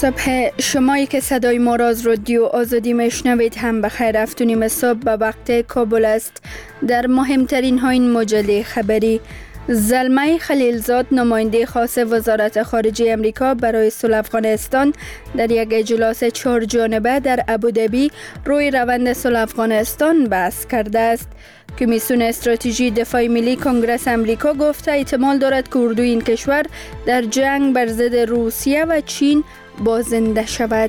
صبح شمایی که صدای ما را از رادیو آزادی میشنوید هم بخیر. 7:30 صبح به وقت کابل است. در مهمترین ها این مجله خبری: زلمه خلیلزاد نماینده خاص وزارت خارجه امریکا برای صلح افغانستان در یک اجلاس 4 جانبه در ابوظبی روی روند صلح افغانستان بحث کرده است. کمیسیون استراتژی دفاع ملی کنگره امریکا گفته احتمال دارد که اردوی این کشور در جنگ بر ضد روسیه و چین بازنده شود.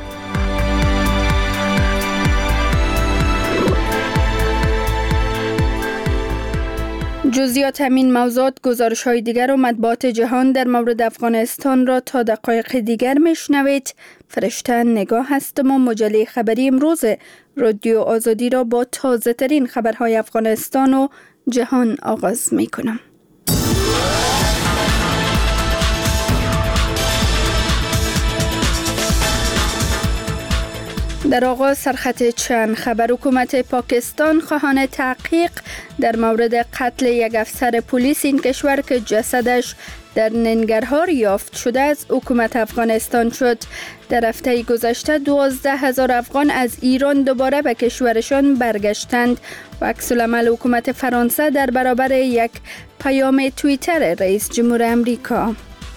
جزئیات همین موضوعات، گزارش‌های دیگر و مطبوعات جهان در مورد افغانستان را تا دقایق دیگر میشنوید. فرشته نگاه هستم و مجله خبری امروز رادیو آزادی را با تازه ترین خبرهای افغانستان و جهان آغاز می کنم. در آغاز سرخط چند خبر: حکومت پاکستان خواهان تحقیق در مورد قتل یک افسر پلیس این کشور که جسدش در ننگرهار یافت شده از حکومت افغانستان شد. در هفته گذشته 12,000 افغان از ایران دوباره به کشورشان برگشتند و عکس‌العمل حکومت فرانسه در برابر یک پیام توییتر رئیس جمهور امریکا.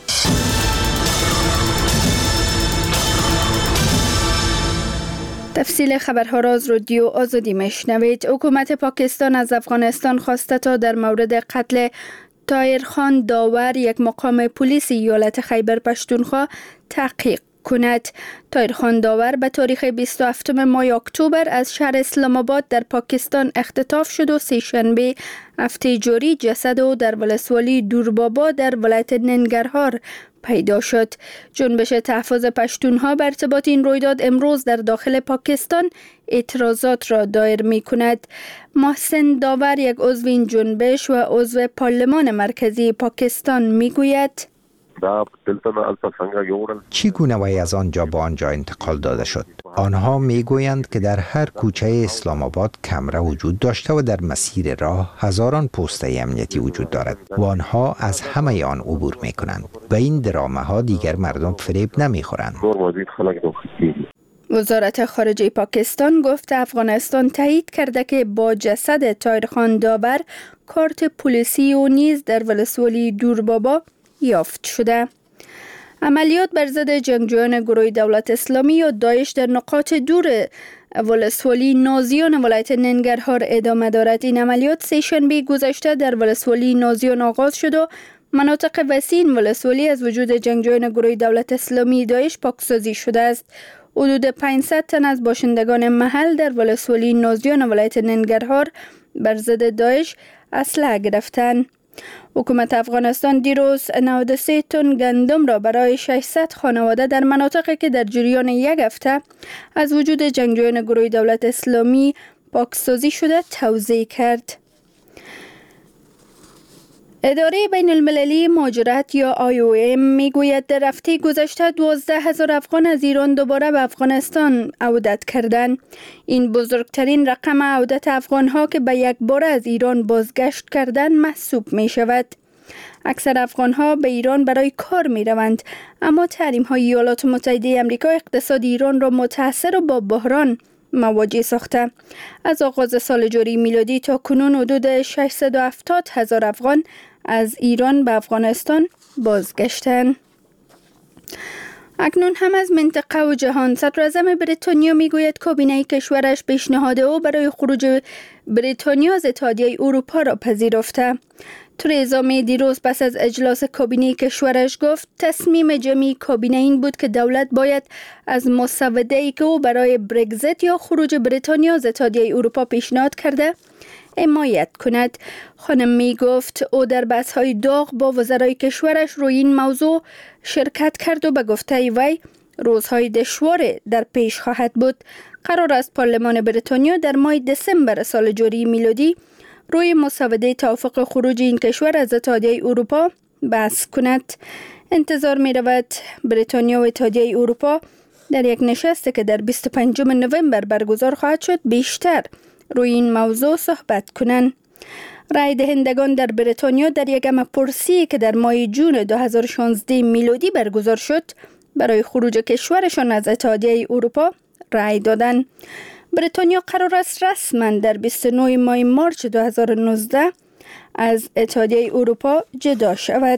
تفصیل خبرها را از رادیو آزادی میشنوید. حکومت پاکستان از افغانستان خواسته تا در مورد قتل طاهرخان داور، یک مقام پلیس ایالت خیبر پشتونخوا، تحقیق کند. طاهرخان داور به تاریخ 27 ماه اکتبر از شهر اسلام آباد در پاکستان اختطاف شد و سه‌شنبه هفته جاری جسد او در ولسوالی دوربابا در ولایت ننگرهار پیدا شد. جنبش تحفظ پشتونها بر ارتباط این رویداد امروز در داخل پاکستان اعتراضات را دایر می کند. محسن داور، یک عضو این جنبش و عضو پارلمان مرکزی پاکستان، می گوید چگونه وی از آنجا به آنجا انتقال داده شد؟ آنها می گویند که در هر کوچه اسلام آباد کمره وجود داشته و در مسیر راه هزاران پوسته امنیتی وجود دارد و آنها از همه آن عبور می کنند و این درامه ها دیگر مردم فریب نمی خورند. وزارت خارجه پاکستان گفت افغانستان تایید کرده که با جسد طاهرخان داور کارت پلیسی و نیز در ولسوالی دوربابا یافت شده. عملیات بر ضد جنگجویان گروه دولت اسلامی یا داعش در نقاط دور ولسوالی نازیان ولایت ننگرهار ادامه دارد. این عملیات سه‌شنبه گذشته در ولسوالی نازیان آغاز شد و مناطق وسیع این ولسوالی از وجود جنگجویان گروه دولت اسلامی داعش پاکسازی شده است. حدود 500 تن از باشندگان محل در ولسوالی نازیان ولایت ننگرهار بر ضد داعش اسلحه گرفتند. حکومت افغانستان دیروز 93 تن گندم را برای 600 خانواده در مناطقی که در جریان یک هفته از وجود جنگجویان گروه دولت اسلامی پاکسازی شده توزیع کرد. اداره بین المللی مهاجرت یا IOM میگوید در هفته گذشته 12,000 افغان از ایران دوباره به افغانستان عودت کردند. این بزرگترین رقم عودت افغانها که به یک بار از ایران بازگشت کردند محسوب می شود. اکثر افغانها به ایران برای کار می روند، اما تحریم های ایالات متحده آمریکا اقتصاد ایران را متاثر و با بحران مواجه ساخته. از آغاز سال جاری میلادی تا کنون حدود 670,000 افغان از ایران به افغانستان بازگشتند. اکنون هم از منطقه و جهان: صدراعظم بریتانیا میگوید کابینه کشورش پیشنهاد او برای خروج بریتانیا از اتحادیه اروپا را پذیرفته. ترزا می دیروز پس از اجلاس کابینه کشورش گفت تصمیم جمعی کابینه این بود که دولت باید از مسوده‌ای که او برای برگزیت یا خروج بریتانیا از اتحادیه اروپا پیشنهاد کرده حمایت کند. خانم می گفت او در بحث‌های داغ با وزرای کشورش روی این موضوع شرکت کرد و به گفته وی روزهای دشوار در پیش خواهد بود. قرار است پارلمان بریتانیا در ماه دسامبر سال جاری میلادی روی مسوده توافق خروج این کشور از اتحادیه اروپا بحث کند. انتظار می رود بریتانیا و اتحادیه اروپا در یک نشستی که در 25 نوامبر برگزار خواهد شد بیشتر روی این موضوع صحبت کنند. رای دهندگان در بریتانیا در یک پرسی که در ماه جون 2016 میلادی برگزار شد برای خروج کشورشان از اتحادیه اروپا رأی دادند. بریتانیا قرار است رسما در 29 ماه مارچ 2019 از اتحادیه اروپا جدا شود.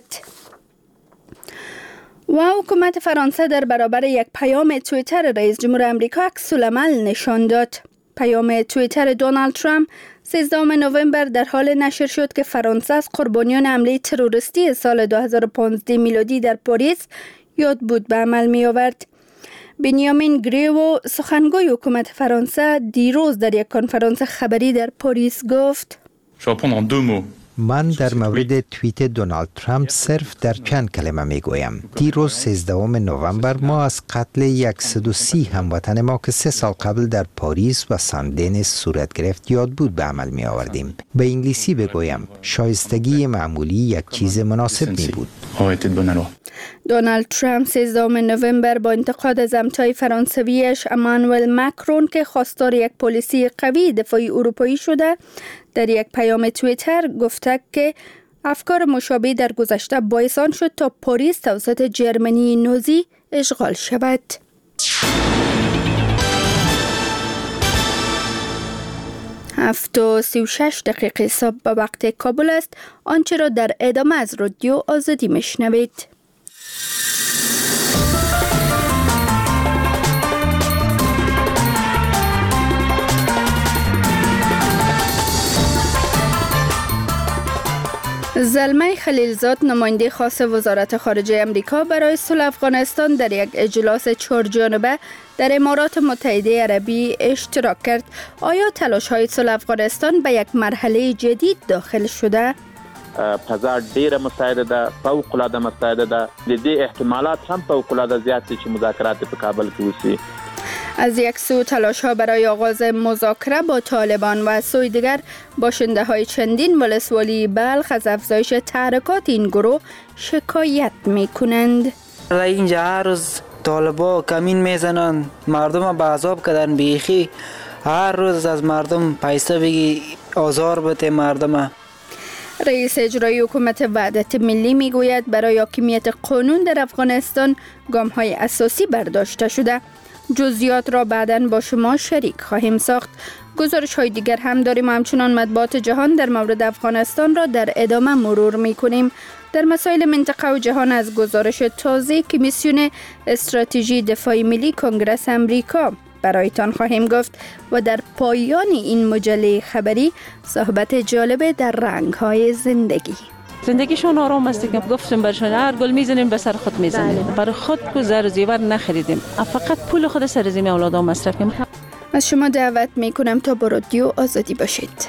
و حکومت فرانسه در برابر یک پیام توییتر رئیس جمهور آمریکا عکس‌العمل نشان داد. پیام توییتر دونالد ترامپ 13 نوامبر در حال نشر شد که فرانسه از قربانیان حمله تروریستی سال 2015 میلادی در پاریس یاد بود به عمل می آورد. بنیامین گریو، سخنگوی حکومت فرانسه، دیروز در یک کنفرانس خبری در پاریس گفت: من در مورد توییت دونالد ترامپ صرف در چند کلمه می گویم. دیروز 13 نوامبر ما از قتل 130 هموطن ما که 3 سال قبل در پاریس و سان-دنیس صورت گرفت یاد بود به عمل می آوردیم. به انگلیسی بگویم شایستگی معمولی یک چیز مناسب می بود. دونالد ترامپ 13 نوامبر با انتقاد از همتای فرانسویش امانوئل ماکرون که خواستار یک پلیسی قوی دفاعی اروپایی شده، در یک پیام توییتر گفته که افکار مشابه در گذشته باعث آن شد تا پاریس توسط جرمنی نازی اشغال شود. 7:36 صبح به وقت کابل است. آنچه را در ادامه از رادیو آزادی میشنوید. زلمه خلیلزاد، نماینده خاص وزارت خارجه امریکا برای صلح افغانستان، در یک اجلاس 4 جانبه در امارات متحده عربی اشتراک کرد. آیا تلاش‌های صلح افغانستان به یک مرحله جدید داخل شده؟ فضا ډیره مساعده ده، فوق‌العاده مساعده ده. د دې احتمالات هم فوق‌العاده زیات دي چې مذاکرات په کابل کې وشي. از یک سو تلاش ها برای آغاز مذاکره با طالبان و از سوی دیگر باشنده های چندین ولسوالی بلخ از افزایش تحرکات این گروه شکایت می کنند. اینجا هر روز طالبا کمین میزنند، مردم به عذاب کردن، بیخی هر روز از مردم پیسه بگی آزار بده مردم. رئیس اجرایی حکومت وحدت ملی میگوید برای حاکمیت قانون در افغانستان گام های اساسی برداشته شده. جزئیات را بعداً با شما شریک خواهیم ساخت. گزارش های دیگر هم داریم. همچنان مطبوعات جهان در مورد افغانستان را در ادامه مرور می کنیم. در مسائل منطقه و جهان از گزارش تازه کمیسیون استراتژی دفاعی ملی کنگره امریکا برایتان خواهیم گفت و در پایان این مجله خبری صحبت جالب در رنگ های زندگی. زندگیشون آرام است که گفتم برشون هر گل میزنیم به سر خود میزنیم. برای خود کو زر و زیور نخریدیم، فقط پول خود سر زمین اولادا مصرف کنیم. از شما دعوت میکنم تا با رادیو آزادی باشید.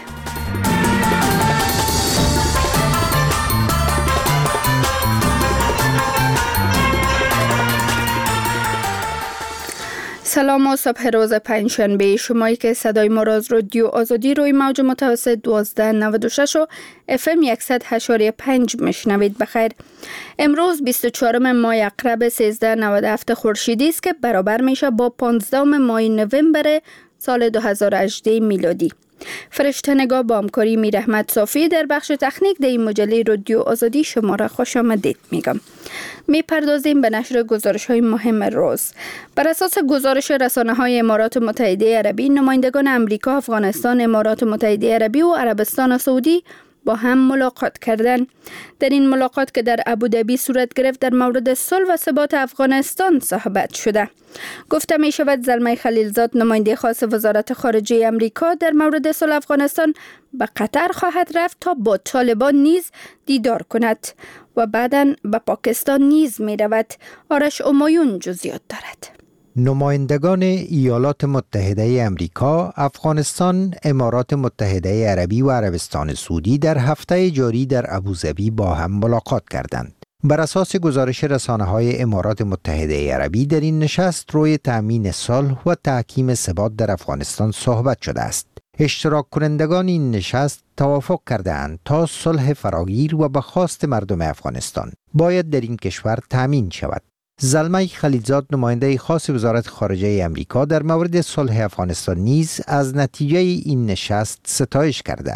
سلام و صبح روز پنجشنبه. شمایی که صدای ما را از رادیو آزادی روی موج متوسط 1296 و FM 100.5 میشنوید بخیر. امروز 24 ماه عقرب 1397 خورشیدی است که برابر میشه با 15 ماه نوامبر سال 2018 میلادی. فرشته نگاه با همکاری میر احمد صافی در بخش تکنیک در این مجله رادیو آزادی شما را خوش آمدید میگم. میپردازیم به نشر گزارش های مهم روز. بر اساس گزارش رسانه های امارات متحده عربی، نمایندگان امریکا، افغانستان، امارات متحده عربی و عربستان سعودی با هم ملاقات کردند. در این ملاقات که در ابوظبی صورت گرفت در مورد صلح و ثبات افغانستان صحبت شده. گفته می شود زلمه خلیلزاد، نماینده خاص وزارت خارجه امریکا در مورد صلح افغانستان به قطر خواهد رفت تا با طالبان نیز دیدار کند و بعداً به پاکستان نیز می رود. آرش امایون جزئیات دارد. نمایندگان ایالات متحده امریکا، افغانستان، امارات متحده عربی و عربستان سعودی در هفته جاری در ابوظبی با هم ملاقات کردند. بر اساس گزارش رسانه‌های امارات متحده عربی در این نشست روی تأمین صلح و تحکیم ثبات در افغانستان صحبت شده است. اشتراک کنندگان این نشست توافق کردند تا صلح فراگیر و به خواست مردم افغانستان باید در این کشور تأمین شود. زلمه خلیلزاد، نماینده خاص وزارت خارجه امریکا در مورد صلح افغانستان نیز از نتیجه این نشست ستایش کرده است.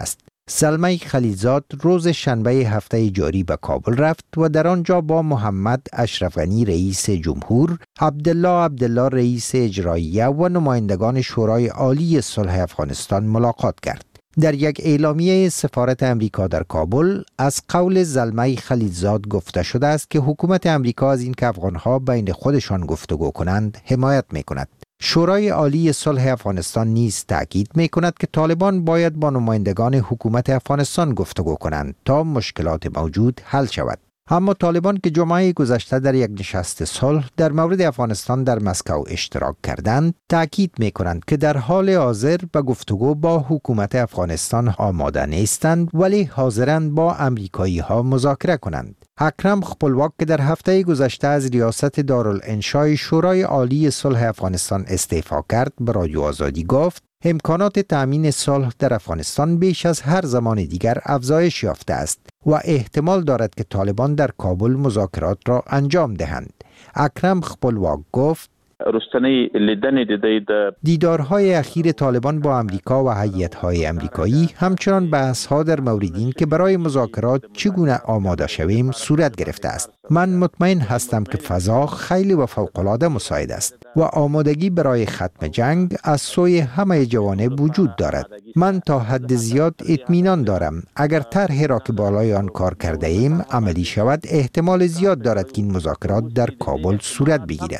زلمه خلیلزاد روز شنبه هفته جاری به کابل رفت و در آنجا با محمد اشرف غنی رئیس جمهور، عبدالله رئیس اجراییه و نمایندگان شورای عالی صلح افغانستان ملاقات کرد. در یک اعلامیه سفارت امریکا در کابل از قول زلمه خلیلزاد گفته شده است که حکومت امریکا از این که افغانها بین خودشان گفتگو کنند حمایت می‌کند. شورای عالی صلح افغانستان نیز تأکید می‌کند که طالبان باید با نمایندگان حکومت افغانستان گفتگو کنند تا مشکلات موجود حل شود. اما طالبان که جمعه گذشته در یک نشست صلح در مورد افغانستان در مسکو اشتراک کردند، تأکید می‌کنند که در حال حاضر به گفتگو با حکومت افغانستان آماده نیستند، ولی حاضرند با آمریکایی‌ها مذاکره کنند. اکرم خپلواک که در هفته گذشته از ریاست دارالانشای شورای عالی صلح افغانستان استعفا کرد، به رادیو آزادی گفت امکانات تأمین صلح در افغانستان بیش از هر زمان دیگر افزایش یافته است و احتمال دارد که طالبان در کابل مذاکرات را انجام دهند. اکرم خپلواک گفت رستنی لیدن دیدارهای اخیر طالبان با امریکا و هیئت‌های امریکایی همچنان بحث‌ها در مورد این که برای مذاکرات چگونه آماده شویم صورت گرفته است. من مطمئن هستم که فضا خیلی و فوق‌العاده مساعد است و آمادگی برای ختم جنگ از سوی همه جوانب وجود دارد. من تا حد زیاد اطمینان دارم اگر طرحی را که بالای آن کار کرده ایم عملی شود، احتمال زیاد دارد که این مذاکرات در کابل صورت بگیرد.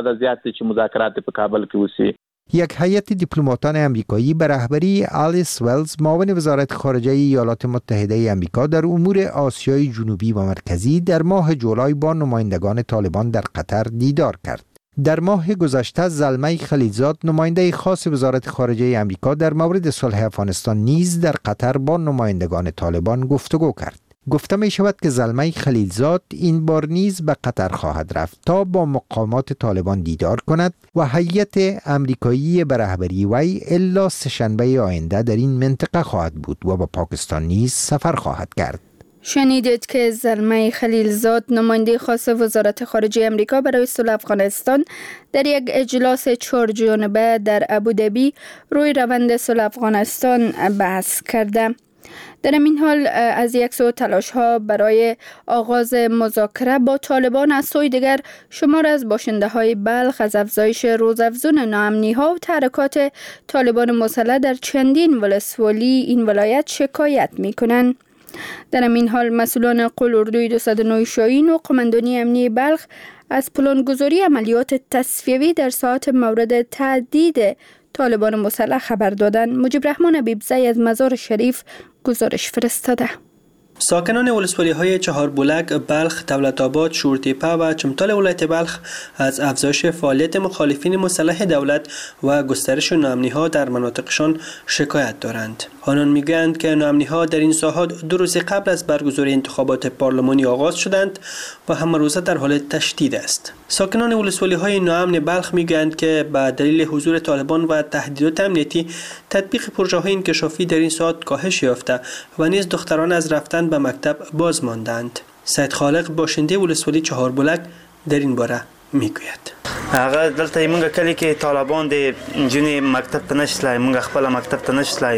یک هیئت دیپلماتان امریکایی به رهبری آلیس ولز، معاون وزارت خارجه ایالات متحده آمریکا در امور آسیای جنوبی و مرکزی، در ماه جولای با نمایندگان طالبان در قطر دیدار کرد. در ماه گذشته زلمه خلیلزاد، نماینده خاص وزارت خارجه آمریکا در مورد صلح افغانستان، نیز در قطر با نمایندگان طالبان گفتگو کرد. گفته می شود که زلمه خلیلزاد این بار نیز به قطر خواهد رفت تا با مقامات طالبان دیدار کند و هیئت امریکایی به رهبری وی الا سه‌شنبه آینده در این منطقه خواهد بود و به پاکستان نیز سفر خواهد کرد. شنیدید که زلمه خلیلزاد، نماینده خاص وزارت خارجه امریکا برای صلح افغانستان، در یک اجلاس 4 جانبه در ابوظبی روی روند صلح افغانستان بحث کرده. در این حال از یک سو تلاش‌ها برای آغاز مذاکره با طالبان، از سوی دیگر شمار از باشنده‌های بلخ از افزایش روزافزون ناامنی‌ها و تحرکات طالبان مسلح در چندین ولسوالی این ولایت شکایت می‌کنند. در این حال مسئولان قلعه‌اردوی 209 شاهین و قماندانی امنی بلخ از پلانگذاری عملیات تصفیوی در ساعات مورد تهدید طالبان مسلح خبر دادند. مجیب رحمان حبیبزی از مزار شریف گزارش فرستاده. ساکنان ولسوالی‌های چهاربلک، بلخ، دولت‌آباد، شورتیپه و چمتال ولایت بلخ از افزایش فعالیت مخالفین مسلح دولت و گسترش ناامنی‌ها در مناطقشان شکایت دارند. آنان می‌گویند که ناامنی‌ها در این ساحات 2 روز قبل از برگزاری انتخابات پارلمانی آغاز شدند و همه روزه در حال تشدید است. ساکنان ولسوالی‌های ناامن بلخ می‌گویند که به دلیل حضور طالبان و تهدیدات امنیتی، تطبیق پروژه‌های انکشافی در این ساحات کاهش یافته و نیز دختران از رفتن به مکتب باز ماندند. سید خالق، باشنده ولسوالی چهاربلک، در این باره میگوید. هغه دلته موږ کلی کې طالبان د جنې مکتب ته نشلای، موږ خپل مکتب ته نشلای،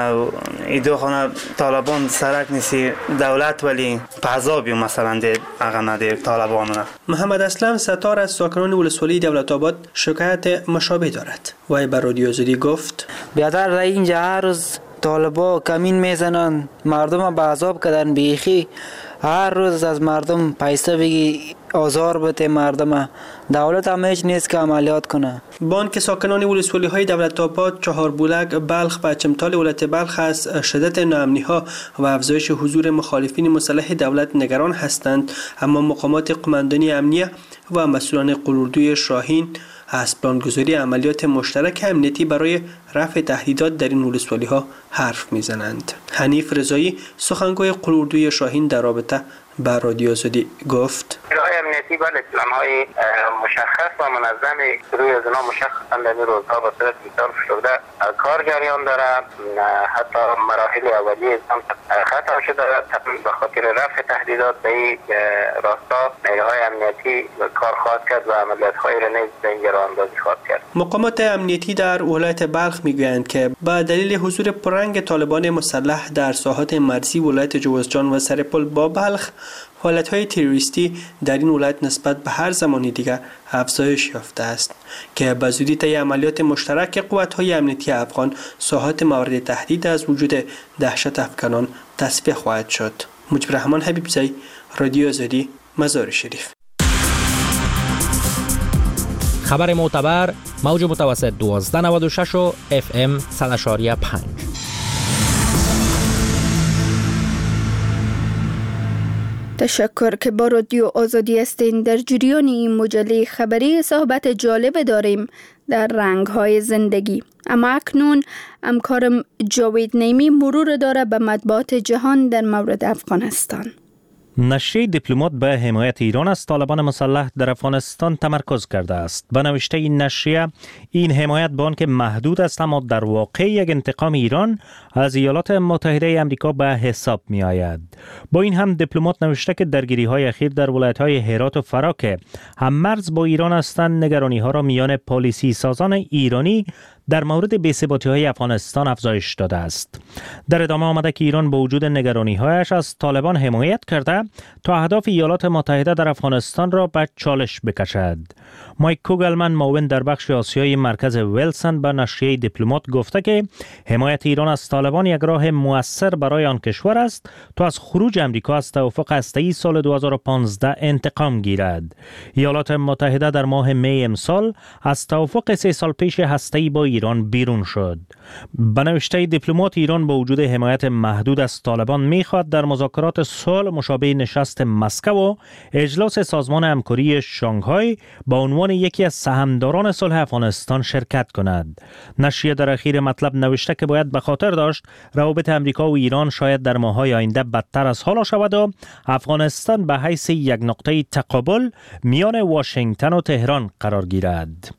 ایدو خانه طالبان سرک نیسی دولت ولی پعذابی مثلا د هغه نه د طالبانونه. محمد اسلم ستار از ساکنان ولسوالی دولت آباد شکایت مشابه دارد. وی بر رادیو آزادی گفت بیادر اینجا هر روز طالبا کمین میزنن، مردم به عذاب کردن، بیخی هر روز از مردم پیسه بگی آزار بده مردم. دولت هم هیچ نیست که عملیات کنه. بانک ساکنان ولسوالی‌های دولت‌آباد، چهاربلک، بلخ و چمتال ولایت بلخ از شدت ناامنی‌ها و افزایش حضور مخالفین مسلح دولت نگران هستند، اما مقامات قماندانی امنیه و مسئولان قلعه‌اردوی شاهین از پلانگذاری عملیات مشترک امنیتی برای رفع تهدیدات در این ولسوالی‌ها حرف می‌زنند. حنیف رضایی، سخنگوی قلعه‌اردوی شاهین، در رابطه با رادیو آزادی گفت: های امنیتی بله پلن‌های مشخص و منظمی روی از اینا مشخصا در این روزها به صورت مثال شده کار جریان داره. حتی مراحل اولیه ختم شده به خاطر رفع تهدیدات به این راستا نیروهای امنیتی کار خواهد کرد و عملیات‌های را نیز به این راه‌اندازی خواهد کرد. مقامات امنیتی در ولایت بلخ میگویند که به دلیل حضور پررنگ طالبان مسلح در ساحات مرزی ولایت جوزجان و سرپل با بلخ حالت‌های تروریستی در این ولایت نسبت به هر زمانی دیگر افزایش یافته است که به زودی طی عملیات مشترک قوت‌های امنیتی افغان ساحات مورد تهدید از وجود دهشت افغانان تصفیه خواهد شد. مجیب رحمان حبیبزی، رادیو آزادی، مزار شریف. خبر معتبر موج متوسط 1296 و FM 100.5. تشکر که با رادیو آزادی هستین. در جریان این مجله خبری صحبت جالب داریم در رنگ‌های زندگی. اما اکنون همکارم جاوید نیمی مرور داره به مطبوعات جهان در مورد افغانستان. نشریه دیپلمات به حمایت ایران از طالبان مسلح در افغانستان تمرکز کرده است. به نوشته این نشریه این حمایت به آن که محدود است اما در واقع یک انتقام ایران از ایالات متحده آمریکا به حساب می آید. با این هم دیپلمات نوشته که درگیری های اخیر در ولایت های هرات و فرا که هم مرز با ایران هستند نگرانی ها را میان پالیسی سازان ایرانی در مورد بی‌ثباتی‌های افغانستان افزایش داده است. در ادامه آمده که ایران با وجود نگرانی‌هایش از طالبان حمایت کرده تا اهداف ایالات متحده در افغانستان را به چالش بکشد. مایک کوگلمن معاون در بخش آسیایی مرکز ویلسن به نشریه دیپلمات گفته که حمایت ایران از طالبان یک راه مؤثر برای آن کشور است تا از خروج آمریکا از توافق هسته‌ای سال 2015 انتقام گیرد. ایالات متحده در ماه می امسال از توافق 3 سال پیش هسته‌ای با ایران بیرون شد. به نوشته دیپلمات ایران با وجود حمایت محدود از طالبان می‌خواهد در مذاکرات صلح مشابه نشست مسکو و اجلاس سازمان همکاری شانگهای با عنوان یکی از سهامداران صلح افغانستان شرکت کند. نشریه در اخیر مطلب نوشته که باید به خاطر داشت روابط آمریکا و ایران شاید در ماه‌های آینده بدتر از حال شود و افغانستان به حیث یک نقطه تقابل میان واشنگتن و تهران قرار گیرد.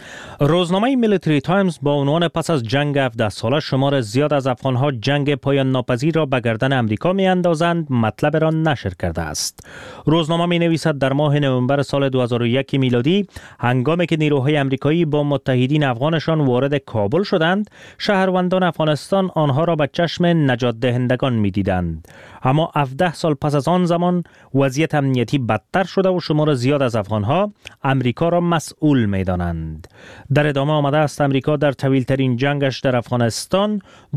روزنامه میلیتری تایمز با عنوان پس از جنگ 17 ساله شمار زیاد از افغانها جنگ پایان ناپذیر را به گردن امریکا می اندازند مطلب را نشر کرده است. روزنامه می نویسد در ماه نوامبر سال 2001 میلادی هنگامی که نیروهای امریکایی با متحدین افغانشان وارد کابل شدند شهروندان افغانستان آنها را به چشم نجات دهندگان می دیدند. اما 17 سال پس از آن زمان وضعیت امنیتی بدتر شده و شمار زیاد از افغانها امریکا را مسئول می دانند. در ادامه آمده است امریکا در طویل‌ترین جنگش در افغانستان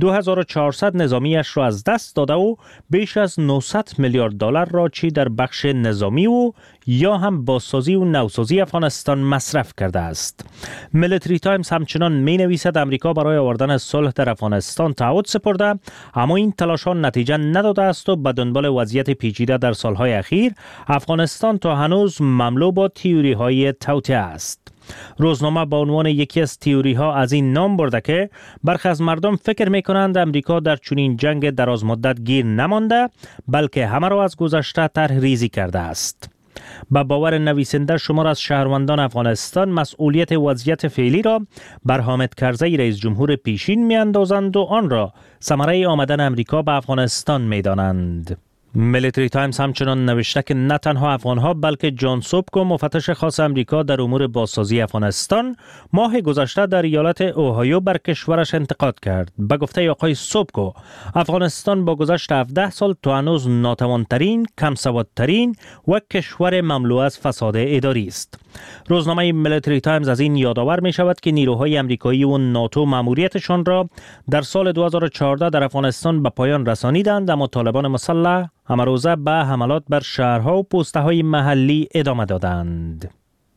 2400 نظامیش را از دست داده و بیش از 900 میلیارد دلار را چی در بخش نظامی و یا هم بازسازی و نوسازی افغانستان مصرف کرده است. میلیتری تایمز همچنان می نویسد امریکا برای آوردن صلح در افغانستان تعهد سپرده اما این تلاش‌ها نتیجه نداده است و به دنبال وضعیت پیچیده در سالهای اخیر افغانستان تا هنوز مملو با تئوری‌های توطئه است. روزنامه با عنوان یکی از تئوری ها از این نام برده که برخی از مردم فکر می کنند امریکا در چنین جنگ دراز مدت گیر نمانده بلکه همه را از گذشته طرح ریزی کرده است. با باور نویسنده شمار از شهروندان افغانستان مسئولیت وضعیت فعلی را بر حامد کرزی رئیس جمهور پیشین می اندازند و آن را ثمره آمدن امریکا به افغانستان می دانند. میلیتری تایمز همچنان نوشته که نه تنها افغانها بلکه جان سوبکو مفتش خاص امریکا در امور بازسازی افغانستان ماه گذشته در ایالت اوهایو بر کشورش انتقاد کرد. به گفته آقای سوبکو افغانستان با گذشت 17 سال تا هنوز ناتوانترین، کمسوادترین و کشور مملو از فساد اداری است. روزنامه میلیتری تایمز از این یادآور می شود که نیروهای امریکایی و ناتو مأموریتشان را در سال 2014 در افغانستان به پایان رسانیدند اما طالبان مسلح امروزه به حملات بر شهرها و پست‌های محلی ادامه دادند.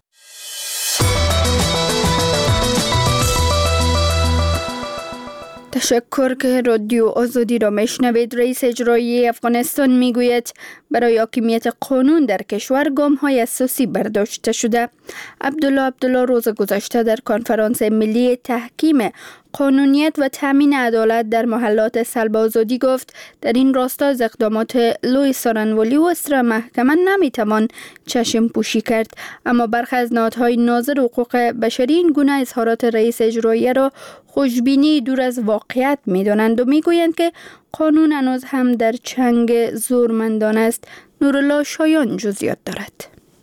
تشکر که رادیو آزادی را میشنوید. رئیس اجرایی افغانستان میگوید برای حاکمیت قانون در کشور گام‌های اساسی برداشته شده. عبدالله روز گذشته در کنفرانس ملی تحکیم قانونیت و تامین عدالت در محلات سلب آزادی گفت در این راستا از اقدامات لوی سارنوالی و اسرا محکمه نمیتوان چشم پوشی کرد، اما برخی از نهادهای ناظر حقوق بشری این گونه اظهارات رئیس اجراییه را خوشبینی دور از واقعیت می‌دانند و میگویند که قانون هنوز هم در چنگ زورمندان است. نورالله شایان جزئیات دارد.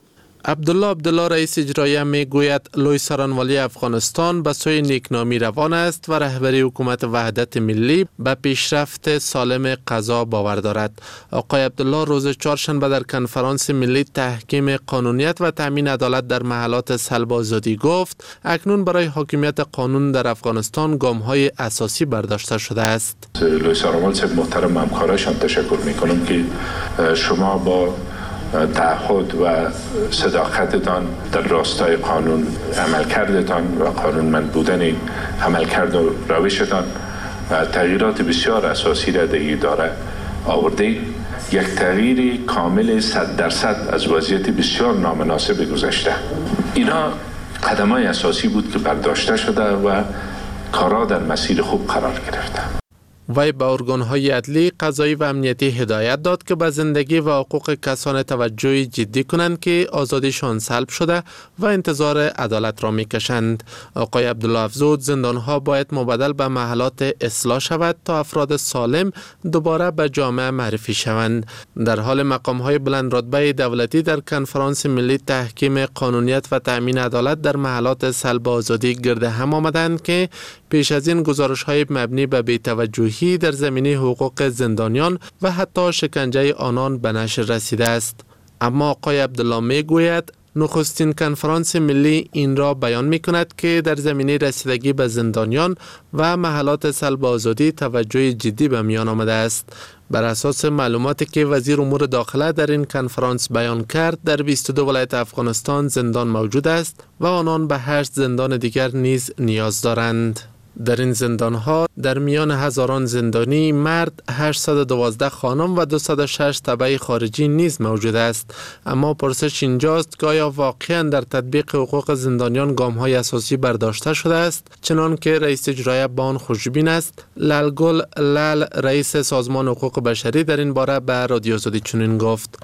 عبدالله رئیس اجراییه میگوید لوی سارنوالی افغانستان به سوی نیکنامی روان است و رهبری حکومت وحدت ملی به پیشرفت سالم قضا باور دارد. آقای عبدالله روز چهارشنبه در کنفرانس ملی تحکیم قانونیت و تامین عدالت در محلات سلب آزادی گفت اکنون برای حاکمیت قانون در افغانستان گام‌های اساسی برداشته شده است. لوی سارنوالی محترم همکارایشان تشکر میکنم که شما با تعهد و صداقتتان در راستای قانون عمل کردتان و قانونمند بودن عملکرد و روشتان و تغییرات بسیار اساسی را در اداره آورده. یک تغییر کامل 100% از وضعیت بسیار نامناسب گذشته. اینا قدم‌های اساسی بود که برداشته شده و کارا در مسیر خوب قرار گرفته. وی به ارگان‌های عدلی، قضایی و امنیتی هدایت داد که به زندگی و حقوق کسان توجه جدی کنند که آزادیشان سلب شده و انتظار عدالت را می‌کشند. آقای عبدالله افزود زندان‌ها باید مبدل به محلات اصلاح شود تا افراد سالم دوباره به جامعه معرفی شوند. در حال مقام‌های بلند رتبه دولتی در کنفرانس ملی تحکیم قانونیت و تأمین عدالت در محلات سلب آزادی گرد هم آمدند که پیش از این گزارش‌های مبنی به بی‌توجهی در زمینه حقوق زندانیان و حتی شکنجه آنان به نشر رسیده است. اما آقای عبدالله میگوید نخستین کنفرانس ملی این را بیان می کند که در زمینه رسیدگی به زندانیان و محلات سلب آزادی توجه جدی به میان آمده است. بر اساس معلوماتی که وزیر امور داخله در این کنفرانس بیان کرد، در 22 ولایت افغانستان زندان موجود است و آنان به 8 زندان دیگر نیز نیاز دارند. در این زندان‌ها در میان هزاران زندانی مرد 812 خانم و 206 تبع خارجی نیز موجود است. اما پرسش اینجاست که آیا واقعاً در تطبیق حقوق زندانیان گام‌های اساسی برداشته شده است؟ چنان که رئیس اجرایی با آن خوشبین است. لالگل لال رئیس سازمان حقوق بشری در این باره به رادیو آزادی چنین گفت: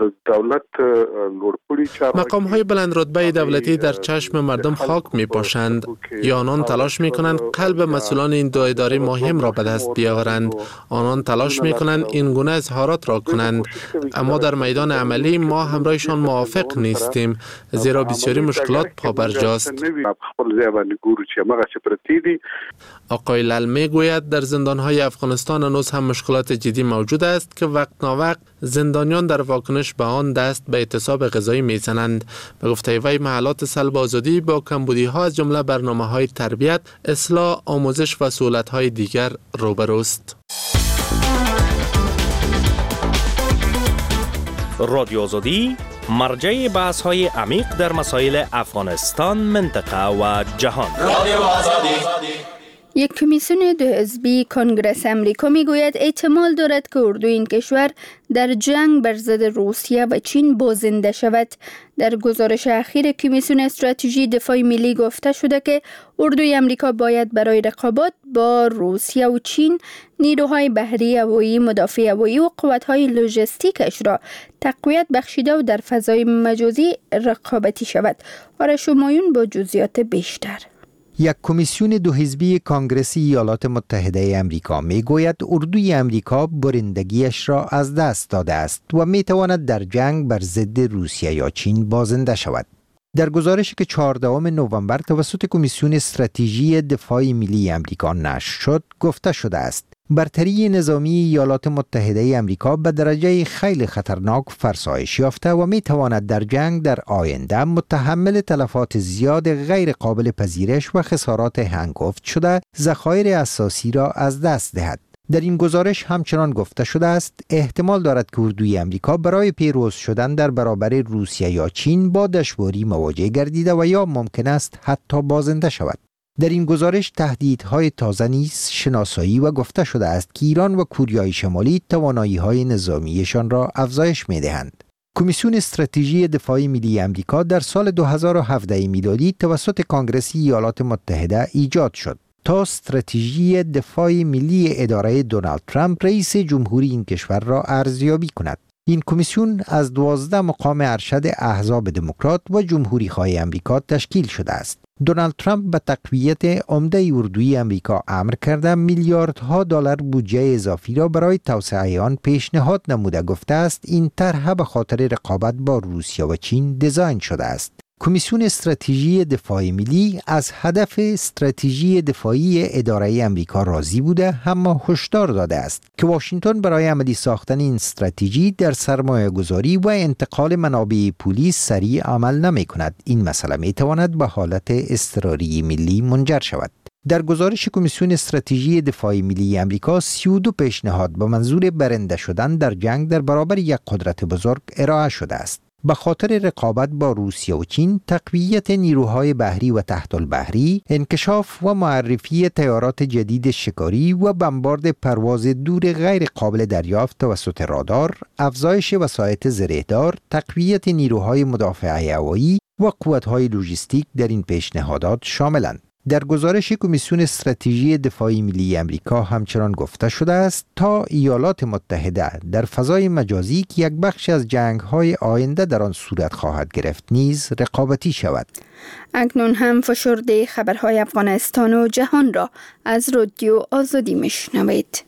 مقام های بلند رتبه دولتی در چشم مردم خاک می پاشند یا آنان تلاش می کنند قلب مسئولان این دو اداره مهم را به دست بیاورند. آنان تلاش می کنند این گونه اظهارات را کنند، اما در میدان عملی ما همراهشان موافق نیستیم، زیرا بسیاری مشکلات پابرجاست. آقای لال می گوید در زندان‌های افغانستان هنوز هم مشکلات جدی موجود است که وقت ناوقت زندانیان در واکنش به آن دست به اعتصاب غذایی میزنند. به گفته وی محلات سلب آزادی با کمبودی‌ها از جمله برنامه‌های تربیت، اصلاح، آموزش و سهولت‌های دیگر روبروست. رادیو آزادی مرجع بحث‌های عمیق در مسائل افغانستان، منطقه و جهان. رادیو آزادی. یک کمیسیون دو حزبی کنگره امریکا میگوید احتمال دارد که اردوی این کشور در جنگ بر ضد روسیه و چین بازنده شود. در گزارش اخیر کمیسیون استراتژی دفاع ملی گفته شده که اردوی امریکا باید برای رقابت با روسیه و چین نیروهای بحری، هوایی، مدافع هوایی و قوت‌های لوجستیکش را تقویت بخشیده و در فضای مجازی رقابتی شود. آرش همایون با جزئیات بیشتر. یک کمیسیون دو حزبی کانگرس ایالات متحده امریکا می گوید اردوی امریکا برندگیش را از دست داده است و می تواند در جنگ بر ضد روسیه یا چین بازنده شود. در گزارشی که 14 نوامبر توسط کمیسیون استراتژی دفاع ملی امریکا نشر شد، گفته شده است برتری نظامی ایالات متحده امریکا به درجه خیلی خطرناک فرسایش یافته و می تواند در جنگ در آینده متحمل تلفات زیاد غیر قابل پذیرش و خسارات هنگفت شده ذخایر اساسی را از دست دهد. در این گزارش همچنان گفته شده است احتمال دارد که اردوی امریکا برای پیروز شدن در برابر روسیه یا چین با دشواری مواجه گردیده و یا ممکن است حتی بازنده شود. در این گزارش تهدیدهای تازه نیز شناسایی و گفته شده است که ایران و کوریای شمالی توانایی‌های نظامیشان را افزایش می‌دهند. کمیسیون استراتژی دفاع ملی امریکا در سال 2017 میلادی توسط کانگرس ایالات متحده ایجاد شد. تا استراتژی دفاع ملی اداره دونالد ترامپ رئیس جمهوری این کشور را ارزیابی کند. این کمیسیون از 12 مقام ارشد احزاب دموکرات و جمهوری‌خواه امریکا تشکیل شده است. دونالد ترامپ به تقویت عمده اردوی امریکا امر کرده میلیاردها دلار بودجه اضافی را برای توسعه آن پیشنهاد نموده گفته است این طرح به خاطر رقابت با روسیه و چین دیزاین شده است. کمیسیون استراتژی دفاعی ملی از هدف استراتژی دفاعی اداره امریکا راضی بوده، اما هشدار داده است که واشنگتن برای عملی ساختن این استراتژی در سرمایه گذاری و انتقال منابع پولی سریع عمل نمی کند. این مسئله می تواند به حالت اضطراری ملی منجر شود. در گزارش کمیسیون استراتژی دفاعی ملی امریکا 32 پیشنهاد به منظور برنده شدن در جنگ در برابر یک قدرت بزرگ ارائه شده است. به خاطر رقابت با روسیه و چین، تقویت نیروهای بحری و تحت البحری، انکشاف و معرفی طیارات جدید شکاری و بمبارد پرواز دور غیر قابل دریافت توسط رادار، افزایش وسایط زرهدار، تقویت نیروهای مدافعه هوایی و قوت‌های لوجستیک در این پیشنهادات شاملند. در گزارش کمیسیون استراتژی دفاعی ملی امریکا همچنان گفته شده است تا ایالات متحده در فضای مجازی که یک بخش از جنگ‌های آینده در آن صورت خواهد گرفت نیز رقابتی شود. اکنون هم فشرده خبرهای افغانستان و جهان را از رادیو آزادی میشنوید.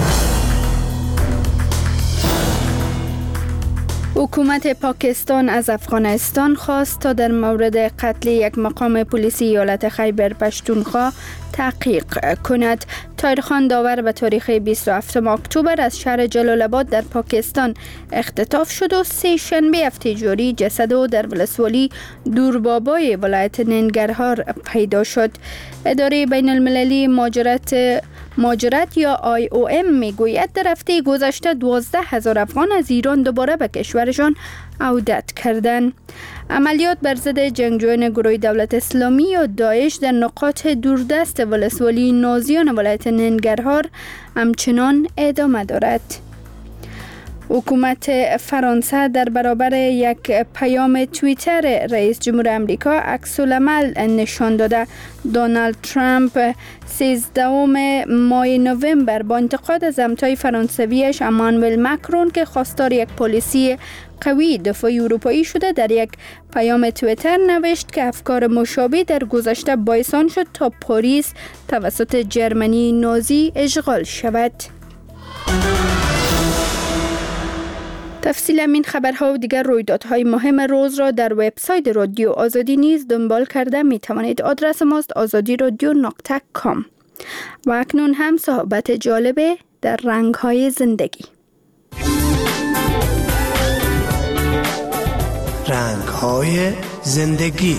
حکومت پاکستان از افغانستان خواست تا در مورد قتل یک مقام پلیسی ایالت خیبر پشتونخوا تحقیق کند. طاهرخان داور به تاریخ 27 اکتبر از شهر جلال آباد در پاکستان اختطاف شد و سه شنبه هفته جاری جسد او در ولسوالی دوربابای ولایت ننگرهار پیدا شد. اداره بین المللی مهاجرت یا IOM میگوید در هفته گذشته 12,000 افغان از ایران دوباره به کشورشان عودت کردند. عملیات بر ضد جنگجویان گروه دولت اسلامی یا داعش در نقاط دوردست ولسوالی نازیان ولایت ننگرهار همچنان ادامه دارد. حکومت فرانسه در برابر یک پیام توییتر رئیس جمهور آمریکا عکس‌العمل نشان داده. دونالد ترامپ 13 ماه نوامبر با انتقاد از همتای فرانسویش امانوئل مکرون که خواستار یک پالیسی قوی دفاعی اروپایی شده در یک پیام توییتر نوشت که افکار مشابه در گذشته باعث آن شد تا پاریس توسط جرمنی نازی اشغال شود. تفصیل این خبرها و دیگر رویدادهای مهم روز را در وبسایت رادیو آزادی نیز دنبال کرده می توانید. آدرس ماست azadiradio.com. و اکنون هم صحبت جالبه در رنگ‌های زندگی. رنگ‌های زندگی.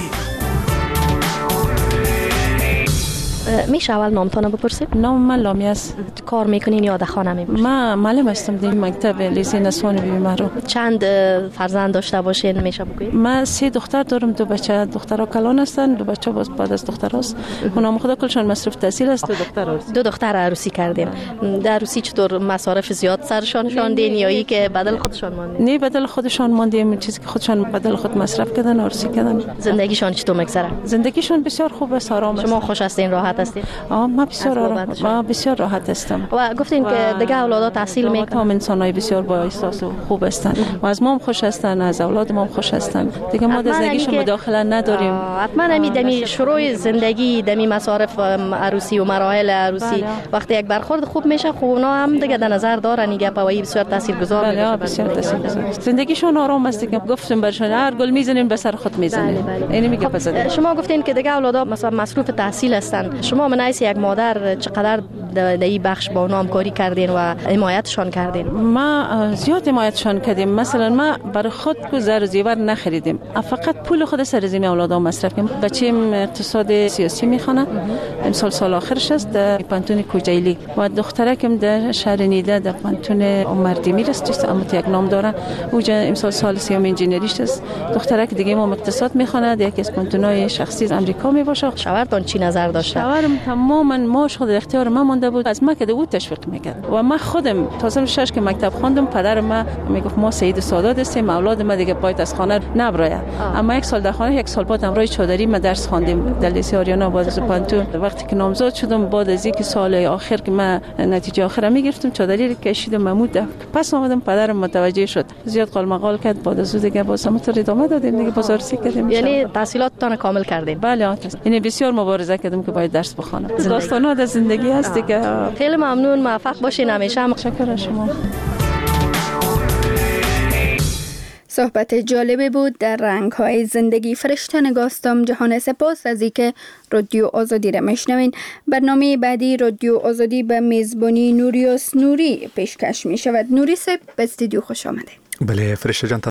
میشه اول نامتان بپرسید؟ نام من لامی است. کار میکنین یا در خانه میباشید؟ من معلم هستم در مکتب لیسه نسوان بیبی محروم. چند فرزند داشته باشین میشه بگویید؟ من 3 دختر دارم، 2 بچه. دخترها کلان هستن، 2 بچه باز بعد از دختر هست. اونام خدا کلشان مصرف تحصیل است. 2 دختر عروسی کردیم. در عروسی چطور مصارف زیاد سرشان شاندین یا ای که بدل خودشان ماندین؟ نه بدل خودشان ماندیم، چیزی که خودشان بدل خود مصرف کردن عروسی کردن. زندگیشان چطور میگذره؟ زندگیشان بسیار خوب است، آرام است. شما خوش هستین، راحت هستین؟ ما بسیار آرام، ما بسیار راحت هستم. و گفتین که دیگه اولادات تحصیل میکنن. انسانای بسیار با احساس و خوب هستن و از ما هم خوش هستن، از اولاد ما هم خوش هستن. دیگه ما در زندگیشون مداخله نداریم. حتما دمی شروع زندگی، دمی مصارف عروسی و مراحل عروسی وقتی یک برخورد خوب میشه، خب اونا هم دیگه در نظر دارن دیگه پاوی بسیار تاثیرگذار میشه. بسیار تاثیرگذار. زندگیشون آرام است دیگه. گفتم برشون هر گل میزنین به سر خود میزنین. اینی میگه پس شما گفتین که دیگه اولاد مثلا مصروف تحصیل هستن. شما منایس یک مادر چقدر در این بخش با اونا همکاری کردین و حمایتشان کردین؟ ما زیاد حمایتشان کردیم. مثلا ما برای خود کو زر و زیور نخریدیم، فقط پول خود سر زمین اولادام مصرف کردیم. بچه‌م اقتصاد سیاسی میخونه، امسال سال آخرش است در پانتون کوجیلی و دخترکم در شهر نیده در پانتون عمردیمیر است، اما یک نام داره. اوجا امسال سال سیام انجینریش است. دخترک دیگه ما اقتصاد میخونه در یکی از پانتونای شخصی آمریکا میباشه. شوهرتون چی نظر داشته؟ شوهرم تماما ماش خود اختیار ما مونده بود. از ما که او تشویق میکرد. و من خودم تا سال 6 که مکتب خواندم، پدر من میگفت ما سید سادات هستیم، اولاد ما دیگه باید از خانه نبراید. اما یک سال در خانه، یک سال بعد امرای چادری ما درس خواندیم در لیسه آریانا بعد از پانتون. وقتی که نامزد شدم، بعد از اینکه سال آخر که من نتیجه آخر میگرفتم، چادری رو کشیدم محمود. پس اومدم، پدرم متوجه شد، زیاد قال مقال کرد. بعد از دیگه باز ما تو ادامه دادیم دیگه، بازارسی کردیم. یعنی تحصیلاتتان کامل کردین؟ بله آقا. یعنی بسیار مبارزه کردم که باید درس بخونم. داستان‌ها در زندگی هست که. خیلی ممنون، موفق باشین همیشه. متشکرم شما. صحبت جالبی بود در رنگ‌های زندگی. فرشته نگاستم جهان سپاس از اینکه رادیو آزادی را میشنوین. برنامه بعدی رادیو آزادی به میزبانی نوریوس نوری پیشکش می شود. نوری صاحب به استودیو خوش آمده. بله فرشته جان.